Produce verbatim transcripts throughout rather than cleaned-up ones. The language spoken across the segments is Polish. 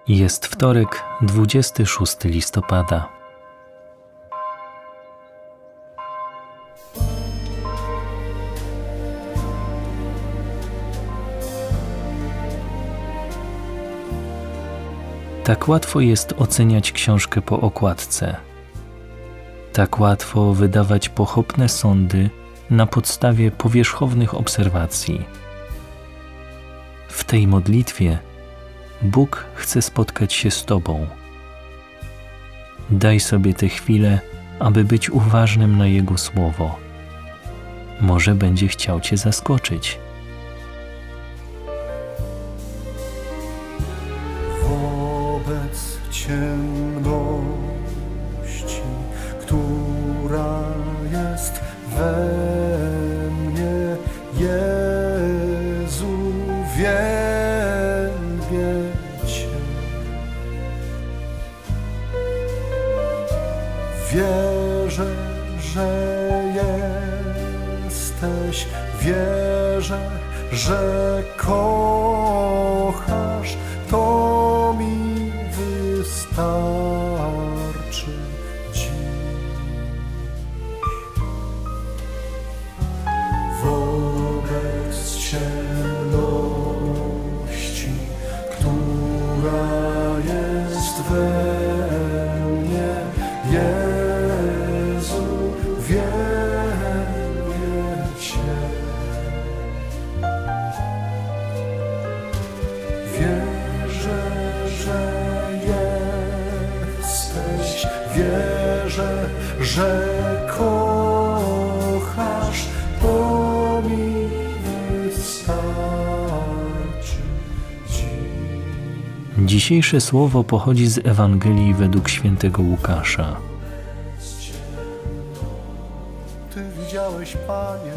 Jest wtorek, dwudziestego szóstego listopada. Tak łatwo jest oceniać książkę po okładce. Tak łatwo wydawać pochopne sądy na podstawie powierzchownych obserwacji. W tej modlitwie Bóg chce spotkać się z Tobą. Daj sobie tę chwilę, aby być uważnym na Jego słowo. Może będzie chciał Cię zaskoczyć. Wobec ciemności, która jest we mnie, Jezu, wielbię Cię. Wierzę, że jesteś, wierzę, że kochasz, to mi wystarczy dziś. Wobec ciemności, która jest we mnie, Jezu, wielbię Cię. Wierzę, że jesteś, wierzę, że kochasz, to mi wystarczy dziś. Dzisiejsze słowo pochodzi z Ewangelii według świętego Łukasza. Ty widziałeś, Panie,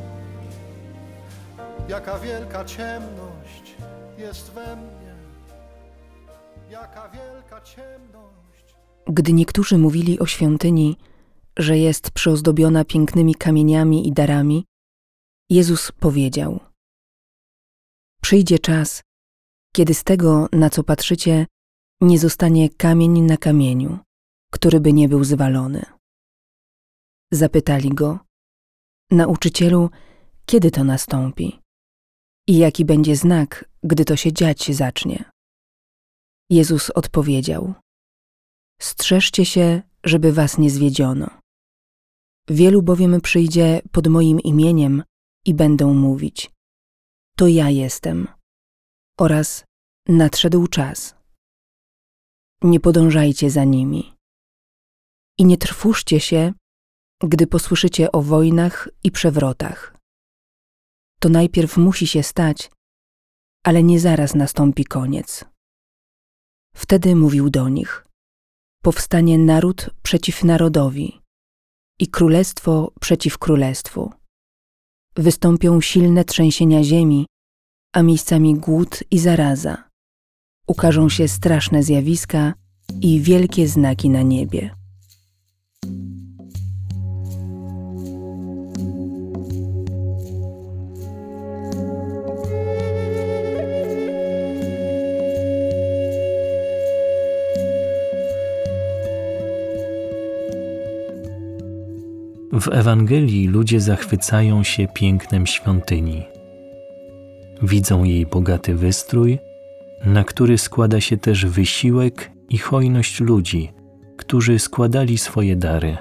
jaka wielka ciemność jest we mnie, jaka wielka ciemność. Gdy niektórzy mówili o świątyni, że jest przyozdobiona pięknymi kamieniami i darami, Jezus powiedział: przyjdzie czas, kiedy z tego, na co patrzycie, nie zostanie kamień na kamieniu, który by nie był zwalony. Zapytali go: Nauczycielu, kiedy to nastąpi? I jaki będzie znak, gdy to się dziać zacznie? Jezus odpowiedział: strzeżcie się, żeby was nie zwiedziono. Wielu bowiem przyjdzie pod moim imieniem i będą mówić: to ja jestem, oraz nadszedł czas. Nie podążajcie za nimi. I nie trwóżcie się, gdy posłyszycie o wojnach i przewrotach. To najpierw musi się stać, ale nie zaraz nastąpi koniec. Wtedy mówił do nich: powstanie naród przeciw narodowi i królestwo przeciw królestwu. Wystąpią silne trzęsienia ziemi, a miejscami głód i zaraza. Ukażą się straszne zjawiska i wielkie znaki na niebie. W Ewangelii ludzie zachwycają się pięknem świątyni. Widzą jej bogaty wystrój, na który składa się też wysiłek i hojność ludzi, którzy składali swoje dary.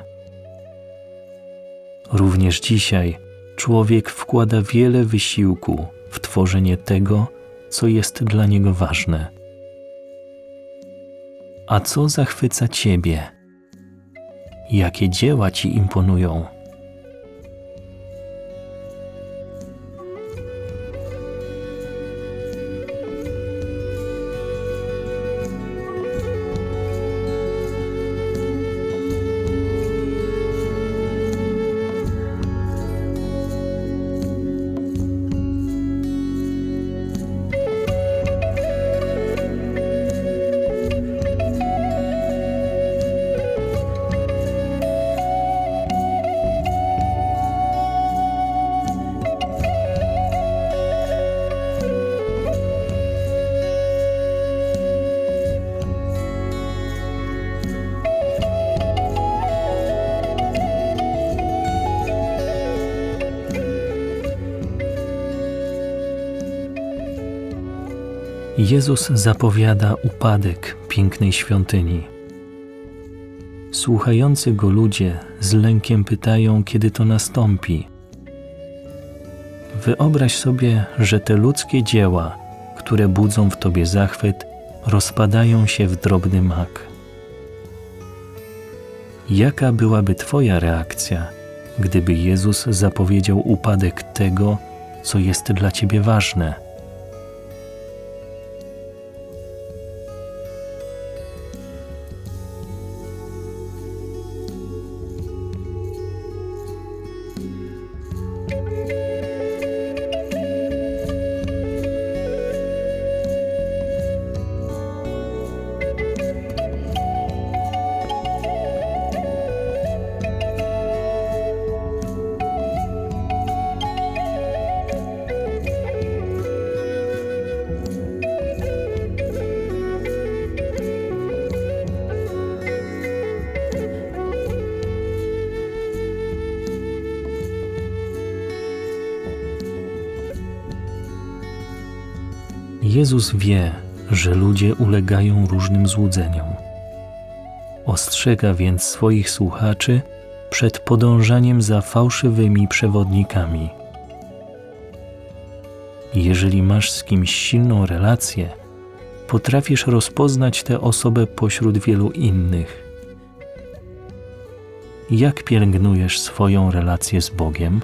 Również dzisiaj człowiek wkłada wiele wysiłku w tworzenie tego, co jest dla niego ważne. A co zachwyca Ciebie? Jakie dzieła Ci imponują? Jezus zapowiada upadek pięknej świątyni. Słuchający Go ludzie z lękiem pytają, kiedy to nastąpi. Wyobraź sobie, że te ludzkie dzieła, które budzą w Tobie zachwyt, rozpadają się w drobny mak. Jaka byłaby Twoja reakcja, gdyby Jezus zapowiedział upadek tego, co jest dla Ciebie ważne? Jezus wie, że ludzie ulegają różnym złudzeniom. Ostrzega więc swoich słuchaczy przed podążaniem za fałszywymi przewodnikami. Jeżeli masz z kimś silną relację, potrafisz rozpoznać tę osobę pośród wielu innych. Jak pielęgnujesz swoją relację z Bogiem?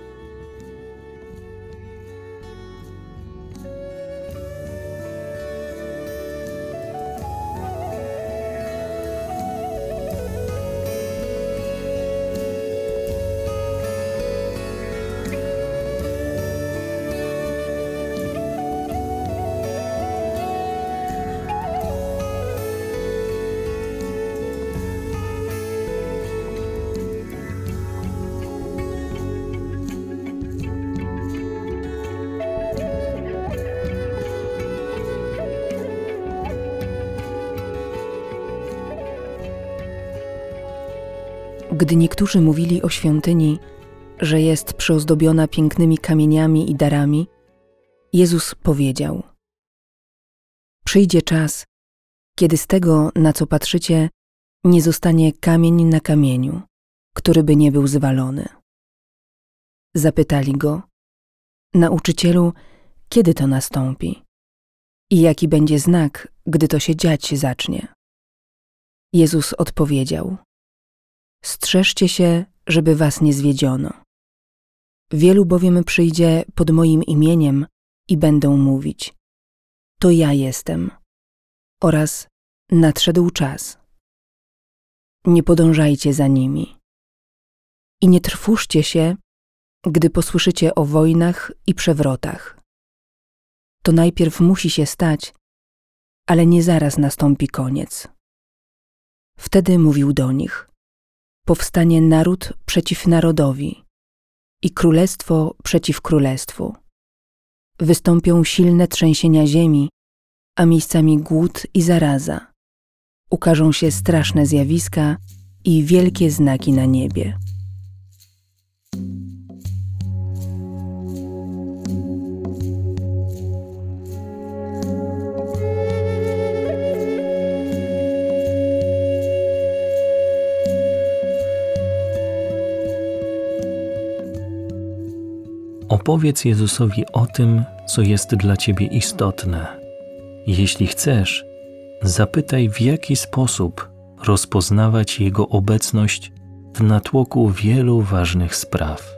Gdy niektórzy mówili o świątyni, że jest przyozdobiona pięknymi kamieniami i darami, Jezus powiedział: przyjdzie czas, kiedy z tego, na co patrzycie, nie zostanie kamień na kamieniu, który by nie był zwalony. Zapytali Go: Nauczycielu, kiedy to nastąpi? I jaki będzie znak, gdy to się dziać zacznie? Jezus odpowiedział: strzeżcie się, żeby was nie zwiedziono. Wielu bowiem przyjdzie pod moim imieniem i będą mówić: to ja jestem, oraz nadszedł czas. Nie podążajcie za nimi. I nie trwóżcie się, gdy posłyszycie o wojnach i przewrotach. To najpierw musi się stać, ale nie zaraz nastąpi koniec. Wtedy mówił do nich: powstanie naród przeciw narodowi i królestwo przeciw królestwu. Wystąpią silne trzęsienia ziemi, a miejscami głód i zaraza. Ukażą się straszne zjawiska i wielkie znaki na niebie. Opowiedz Jezusowi o tym, co jest dla Ciebie istotne. Jeśli chcesz, zapytaj, w jaki sposób rozpoznawać Jego obecność w natłoku wielu ważnych spraw.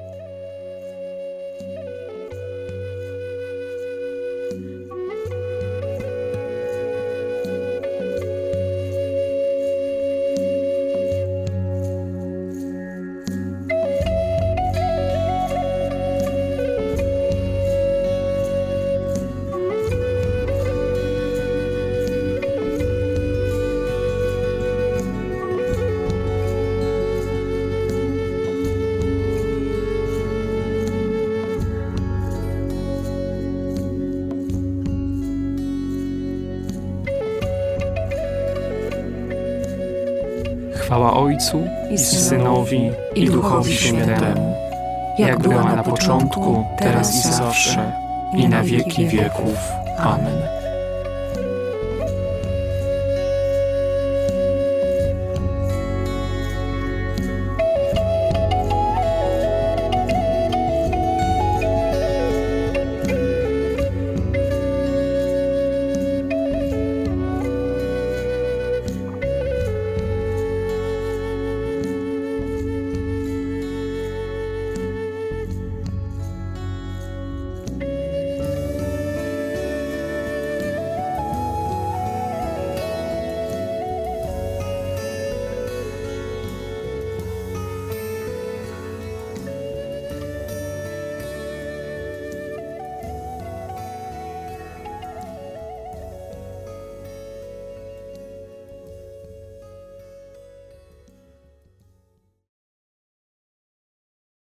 Chwała Ojcu i Synowi i Duchowi Świętemu, jak była na początku, teraz i zawsze, i na wieki wieków. Amen.